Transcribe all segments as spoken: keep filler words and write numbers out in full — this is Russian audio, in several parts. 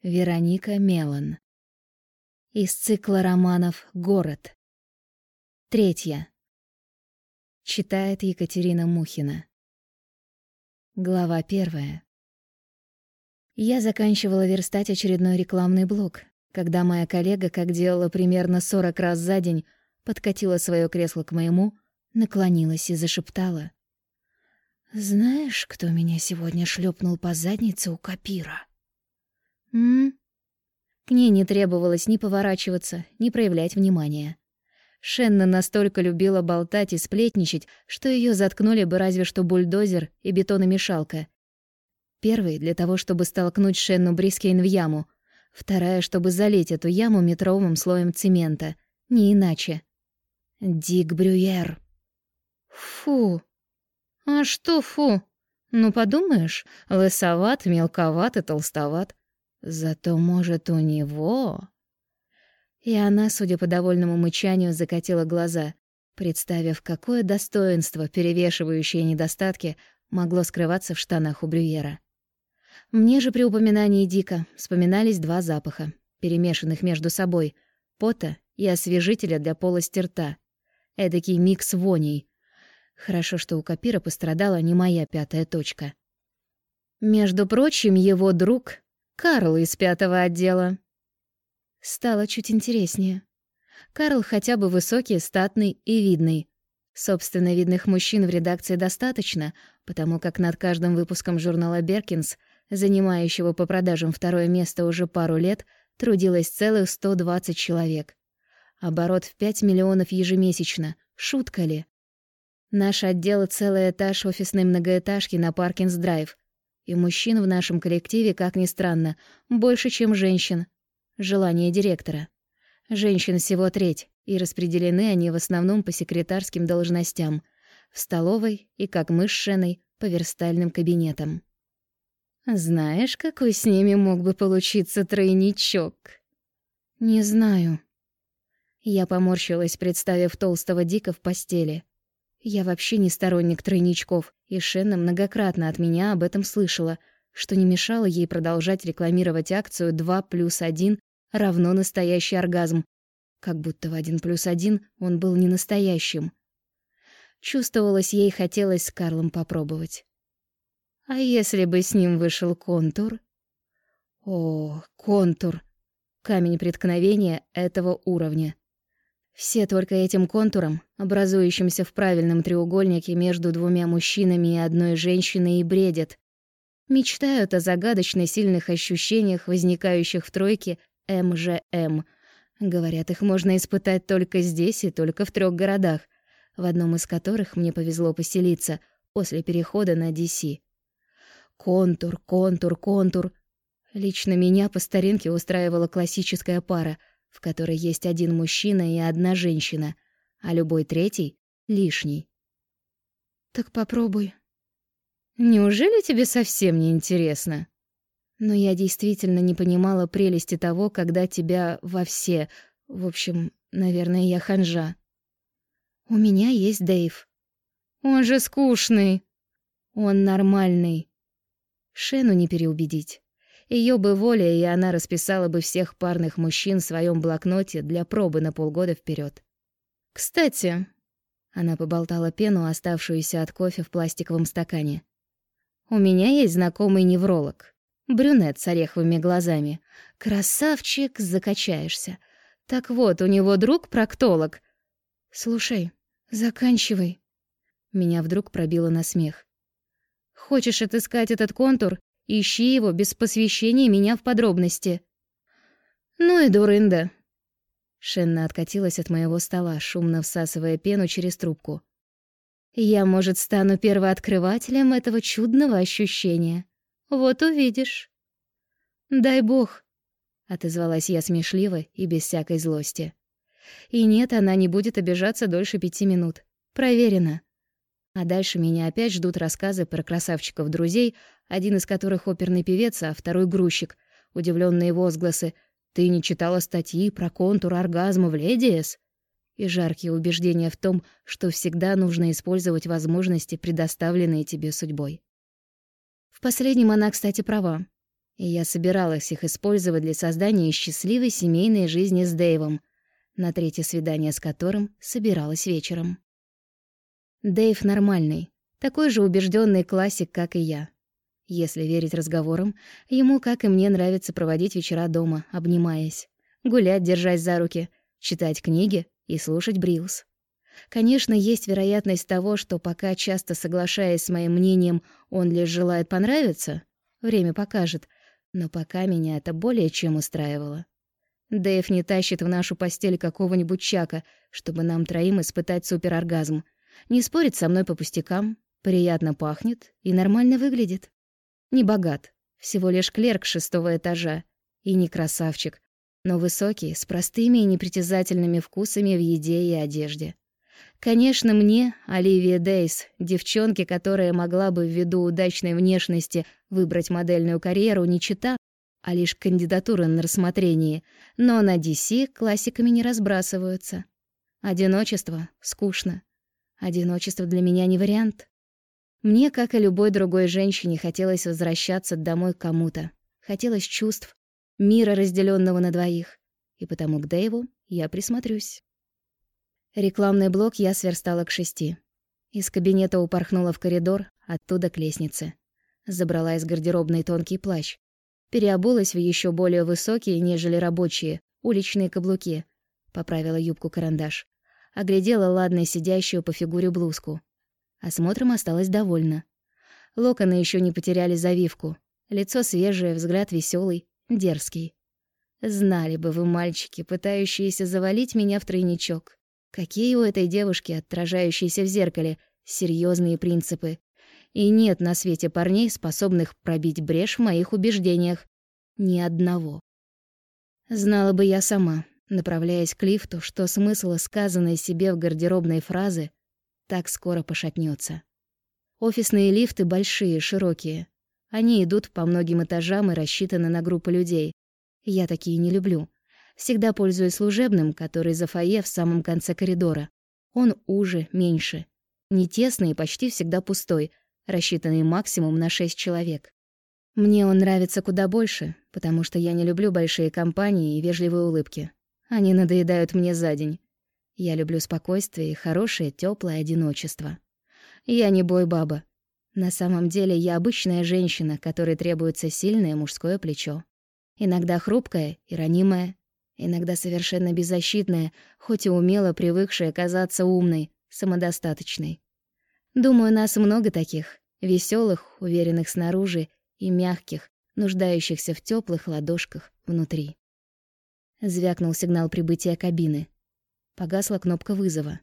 Вероника Мелан. Из цикла романов «Город». Третья. Читает Екатерина Мухина. Глава первая. Я заканчивала верстать очередной рекламный блок, когда моя коллега, как делала примерно сорок раз за день, подкатила свое кресло к моему, наклонилась и зашептала: «Знаешь, кто меня сегодня шлепнул по заднице у Капира?» «М?». К ней не требовалось ни поворачиваться, ни проявлять внимания. Шенна настолько любила болтать и сплетничать, что ее заткнули бы разве что бульдозер и бетономешалка. Первый — для того, чтобы столкнуть Шенну Брискейн в яму. Вторая — чтобы залить эту яму метровым слоем цемента. Не иначе. Дик Брюер. Фу. А что фу? Ну, подумаешь, лысоват, мелковат и толстоват. Зато, может, у него... И она, судя по довольному мычанию, закатила глаза, представив, какое достоинство, перевешивающее недостатки, могло скрываться в штанах у Брюера. Мне же при упоминании Дика вспоминались два запаха, перемешанных между собой — пота и освежителя для полости рта. Эдакий микс воней. Хорошо, что у Капира пострадала не моя пятая точка. Между прочим, его друг — Карл из пятого отдела. Стало чуть интереснее. Карл хотя бы высокий, статный и видный. Собственно, видных мужчин в редакции достаточно, потому как над каждым выпуском журнала «Беркинс», занимающего по продажам второе место уже пару лет, трудилось целых сто двадцать человек. Оборот в пять миллионов ежемесячно. Шутка ли? Наш отдел — целый этаж офисной многоэтажки на Паркинс-драйв. И мужчин в нашем коллективе, как ни странно, больше, чем женщин. Желание директора. Женщин всего треть, и распределены они в основном по секретарским должностям, в столовой и, как мы с Шеной, по верстальным кабинетам. Знаешь, какой с ними мог бы получиться тройничок? Не знаю. Я поморщилась, представив толстого Дика в постели. Я вообще не сторонник тройничков, и Шенна многократно от меня об этом слышала, что не мешало ей продолжать рекламировать акцию два плюс один равно настоящий оргазм, как будто в один плюс один он был не настоящим. Чувствовалось, ей хотелось с Карлом попробовать. А если бы с ним вышел контур? О, контур! Камень преткновения этого уровня. Все только этим контуром, образующимся в правильном треугольнике между двумя мужчинами и одной женщиной, и бредят. Мечтают о загадочно сильных ощущениях, возникающих в тройке эм жэ эм. Говорят, их можно испытать только здесь и только в трех городах, в одном из которых мне повезло поселиться после перехода на ди си. Контур, контур, контур. Лично меня по старинке устраивала классическая пара, в которой есть один мужчина и одна женщина, а любой третий — лишний. Так попробуй. Неужели тебе совсем не интересно? Но я действительно не понимала прелести того, когда тебя во все... В общем, наверное, я ханжа. У меня есть Дэйв. Он же скучный. Он нормальный. Шену не переубедить. Её бы воля, и она расписала бы всех парных мужчин в своем блокноте для пробы на полгода вперед. Кстати, она поболтала пену, оставшуюся от кофе в пластиковом стакане. У меня есть знакомый невролог. Брюнет с ореховыми глазами. Красавчик, закачаешься. Так вот, у него друг проктолог. Слушай, заканчивай. Меня вдруг пробило на смех. Хочешь отыскать этот контур? Ищи его без посвящения меня в подробности. Ну и дурында. Шенна откатилась от моего стола, шумно всасывая пену через трубку. Я, может, стану первооткрывателем этого чудного ощущения. Вот увидишь. Дай бог, отозвалась я смешливо и без всякой злости. И нет, она не будет обижаться дольше пяти минут. Проверено. А дальше меня опять ждут рассказы про красавчиков-друзей, один из которых оперный певец, а второй грузчик. Удивленные возгласы: «Ты не читала статьи про контур оргазма в Ледиэс?» И жаркие убеждения в том, что всегда нужно использовать возможности, предоставленные тебе судьбой. В последнем она, кстати, права. И я собиралась их использовать для создания счастливой семейной жизни с Дэйвом, на третье свидание с которым собиралась вечером. Дэйв нормальный, такой же убежденный классик, как и я. Если верить разговорам, ему, как и мне, нравится проводить вечера дома, обнимаясь, гулять, держась за руки, читать книги и слушать Бриллс. Конечно, есть вероятность того, что пока часто соглашаясь с моим мнением, он лишь желает понравиться, время покажет, но пока меня это более чем устраивало. Дэйв не тащит в нашу постель какого-нибудь Чака, чтобы нам троим испытать супероргазм. Не спорит со мной по пустякам, приятно пахнет и нормально выглядит. Не богат, всего лишь клерк шестого этажа, и не красавчик, но высокий, с простыми и непритязательными вкусами в еде и одежде. Конечно, мне, Оливия Дейс, девчонке, которая могла бы ввиду удачной внешности выбрать модельную карьеру, не чета, а лишь кандидатура на рассмотрение, но на ди си классиками не разбрасываются. Одиночество скучно. Одиночество для меня не вариант. Мне, как и любой другой женщине, хотелось возвращаться домой к кому-то. Хотелось чувств, мира, разделенного на двоих. И потому к Дэйву я присмотрюсь. Рекламный блок я сверстала к шести. Из кабинета упорхнула в коридор, оттуда к лестнице. Забрала из гардеробной тонкий плащ. Переобулась в еще более высокие, нежели рабочие, уличные каблуки. Поправила юбку-карандаш. Оглядела ладно сидящую по фигуре блузку. Осмотром осталась довольна. Локоны еще не потеряли завивку. Лицо свежее, взгляд веселый, дерзкий. Знали бы вы, мальчики, пытающиеся завалить меня в тройничок. Какие у этой девушки, отражающейся в зеркале, серьезные принципы. И нет на свете парней, способных пробить брешь в моих убеждениях. Ни одного. Знала бы я сама, направляясь к лифту, что смысл сказанной себе в гардеробной фразы так скоро пошатнется. Офисные лифты большие, широкие. Они идут по многим этажам и рассчитаны на группы людей. Я такие не люблю. Всегда пользуюсь служебным, который за фойе в самом конце коридора. Он уже, меньше. Не тесный и почти всегда пустой, рассчитанный максимум на шесть человек. Мне он нравится куда больше, потому что я не люблю большие компании и вежливые улыбки. Они надоедают мне за день. Я люблю спокойствие и хорошее, тёплое одиночество. Я не бой-баба. На самом деле я обычная женщина, которой требуется сильное мужское плечо. Иногда хрупкое и ранимое, иногда совершенно беззащитная, хоть и умело привыкшая казаться умной, самодостаточной. Думаю, нас много таких, веселых, уверенных снаружи и мягких, нуждающихся в теплых ладошках внутри. Звякнул сигнал прибытия кабины. Погасла кнопка вызова.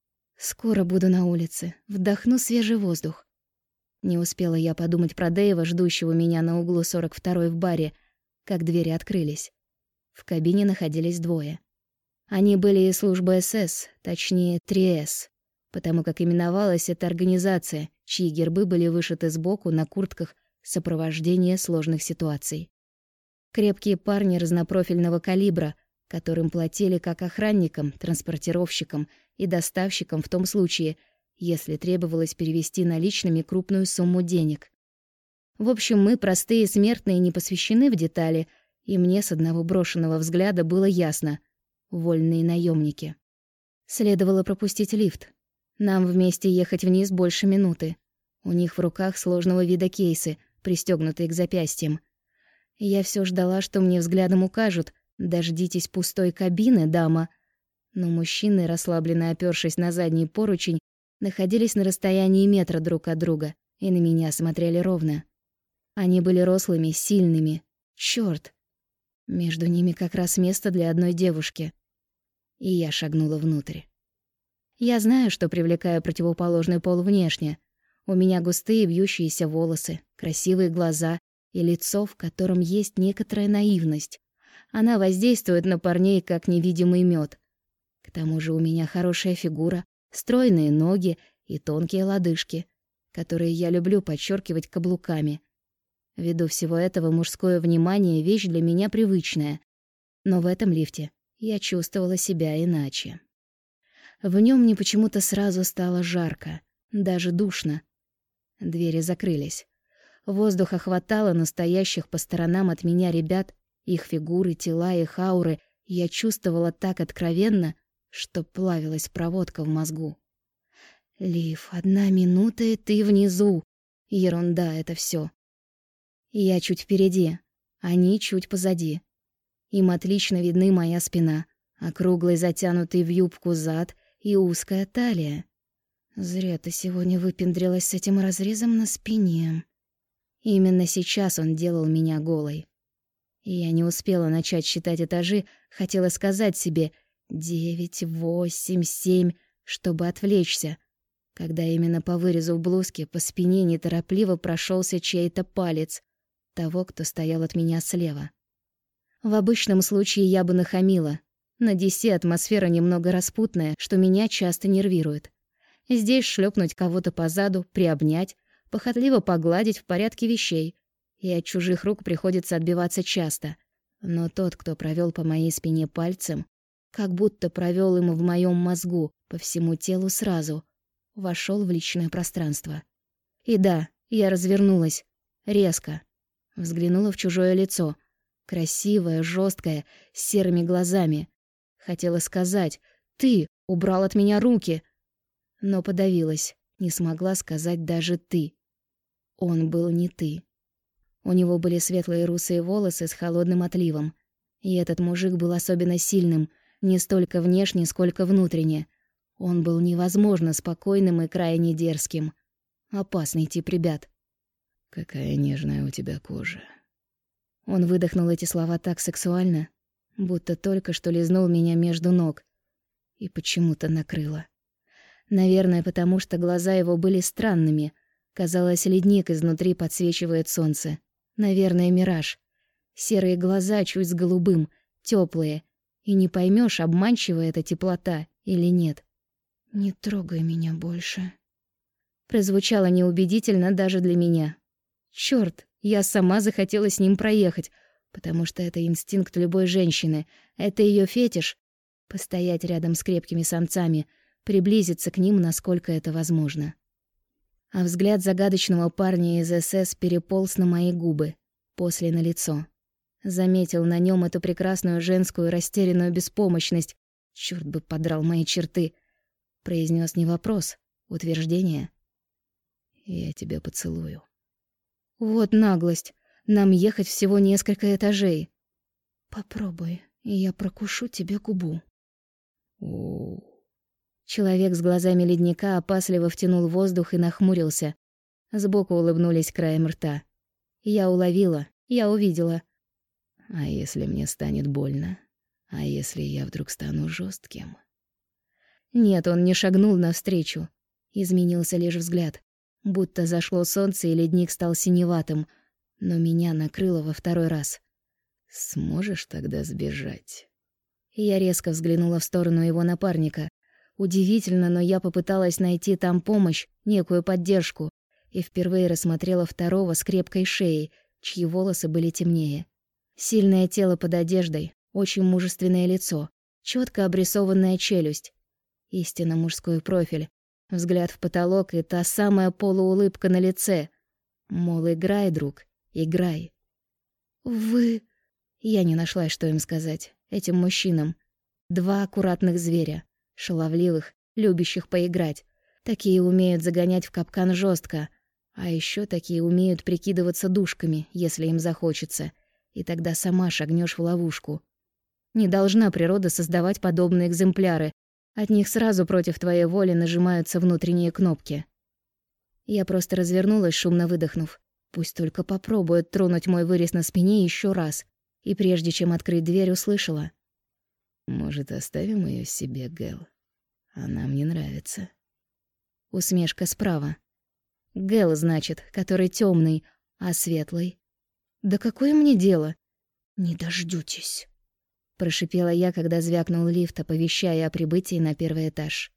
Скоро буду на улице, вдохну свежий воздух. Не успела я подумать про Дэйва, ждущего меня на углу сорок второй в баре, как двери открылись. В кабине находились двое. Они были из службы эс эс, точнее три эс, потому как именовалась эта организация, чьи гербы были вышиты сбоку на куртках сопровождения сложных ситуаций. Крепкие парни разнопрофильного калибра, которым платили как охранникам, транспортировщикам и доставщикам в том случае, если требовалось перевести наличными крупную сумму денег. В общем, мы, простые смертные, не посвящены в детали, и мне с одного брошенного взгляда было ясно — вольные наемники. Следовало пропустить лифт. Нам вместе ехать вниз больше минуты. У них в руках сложного вида кейсы, пристегнутые к запястьям. Я все ждала, что мне взглядом укажут: «Дождитесь пустой кабины, дама». Но мужчины, расслабленно опёршись на задний поручень, находились на расстоянии метра друг от друга и на меня смотрели ровно. Они были рослыми, сильными. Чёрт! Между ними как раз место для одной девушки. И я шагнула внутрь. Я знаю, что привлекаю противоположный пол внешне. У меня густые вьющиеся волосы, красивые глаза и лицо, в котором есть некоторая наивность. Она воздействует на парней, как невидимый мёд. К тому же у меня хорошая фигура, стройные ноги и тонкие лодыжки, которые я люблю подчеркивать каблуками. Ввиду всего этого мужское внимание — вещь для меня привычная. Но в этом лифте я чувствовала себя иначе. В нем мне почему-то сразу стало жарко, даже душно. Двери закрылись. Воздуха хватало настоящих по сторонам от меня ребят, их фигуры, тела, их ауры. Я чувствовала так откровенно, что плавилась проводка в мозгу. «Лив, одна минута, и ты внизу. Ерунда это все. Я чуть впереди, они чуть позади. Им отлично видны моя спина, округлый затянутый в юбку зад и узкая талия. Зря ты сегодня выпендрилась с этим разрезом на спине». Именно сейчас он делал меня голой. Я не успела начать считать этажи, хотела сказать себе девять, восемь, семь, чтобы отвлечься, когда именно по вырезу в блузке по спине неторопливо прошелся чей-то палец того, кто стоял от меня слева. В обычном случае я бы нахамила. На Диси атмосфера немного распутная, что меня часто нервирует. Здесь шлепнуть кого-то по заду, приобнять, похотливо погладить в порядке вещей. И от чужих рук приходится отбиваться часто. Но тот, кто провел по моей спине пальцем, как будто провел им в моем мозгу, по всему телу сразу, вошел в личное пространство. И да, я развернулась. Резко. Взглянула в чужое лицо. Красивое, жесткое, с серыми глазами. Хотела сказать: «Ты убрал от меня руки!» Но подавилась. Не смогла сказать даже «ты». Он был не «ты». У него были светлые русые волосы с холодным отливом. И этот мужик был особенно сильным, не столько внешне, сколько внутренне. Он был невозможно спокойным и крайне дерзким. Опасный тип ребят. «Какая нежная у тебя кожа». Он выдохнул эти слова так сексуально, будто только что лизнул меня между ног. И почему-то накрыло. Наверное, потому что глаза его были странными. Казалось, ледник изнутри подсвечивает солнце. Наверное, мираж. Серые глаза чуть с голубым, теплые. И не поймешь, обманчива эта теплота или нет. «Не трогай меня больше». Прозвучало неубедительно даже для меня. Чёрт, я сама захотела с ним проехать, потому что это инстинкт любой женщины. Это её фетиш — постоять рядом с крепкими самцами, приблизиться к ним, насколько это возможно. А взгляд загадочного парня из эс эс переполз на мои губы, после на лицо. Заметил на нем эту прекрасную женскую растерянную беспомощность. Чёрт бы подрал мои черты. Произнес не вопрос, утверждение. «Я тебя поцелую». Вот наглость. Нам ехать всего несколько этажей. «Попробуй, и я прокушу тебе губу». О. Человек с глазами ледника опасливо втянул воздух и нахмурился. Сбоку улыбнулись краем рта. Я уловила, я увидела. «А если мне станет больно? А если я вдруг стану жестким?» Нет, он не шагнул навстречу. Изменился лишь взгляд. Будто зашло солнце, и ледник стал синеватым. Но меня накрыло во второй раз. «Сможешь тогда сбежать?» Я резко взглянула в сторону его напарника. Удивительно, но я попыталась найти там помощь, некую поддержку. И впервые рассмотрела второго с крепкой шеей, чьи волосы были темнее. Сильное тело под одеждой, очень мужественное лицо, четко обрисованная челюсть. Истинно мужской профиль. Взгляд в потолок и та самая полуулыбка на лице. Мол, играй, друг, играй. «Вы...» Я не нашла, что им сказать. Этим мужчинам. Два аккуратных зверя. Шаловливых, любящих поиграть. Такие умеют загонять в капкан жестко. А еще такие умеют прикидываться душками, если им захочется. И тогда сама шагнешь в ловушку. Не должна природа создавать подобные экземпляры. От них сразу против твоей воли нажимаются внутренние кнопки. Я просто развернулась, шумно выдохнув. Пусть только попробует тронуть мой вырез на спине еще раз. И прежде чем открыть дверь, услышала. «Может, оставим ее себе, Гэл? Она мне нравится». Усмешка справа. Гэл, значит, который темный, а светлый. Да какое мне дело? «Не дождётесь», — прошипела я, когда звякнул лифт, оповещая о прибытии на первый этаж.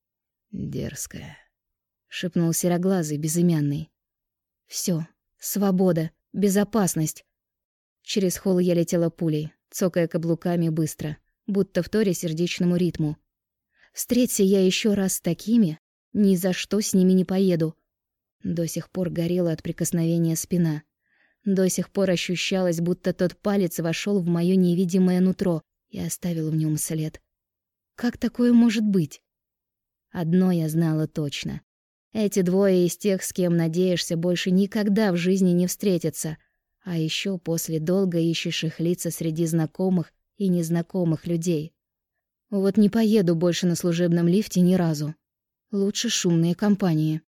«Дерзкая», — шепнул сероглазый, безымянный. Всё, свобода, безопасность. Через холл я летела пулей, цокая каблуками быстро, будто вторя сердечному ритму. Встреться я еще раз с такими, ни за что с ними не поеду. До сих пор горела от прикосновения спина. До сих пор ощущалось, будто тот палец вошел в моё невидимое нутро и оставил в нем след. Как такое может быть? Одно я знала точно. Эти двое из тех, с кем надеешься больше никогда в жизни не встретиться, а еще после долго ищешь их лица среди знакомых и незнакомых людей. Вот не поеду больше на служебном лифте ни разу. Лучше шумные компании.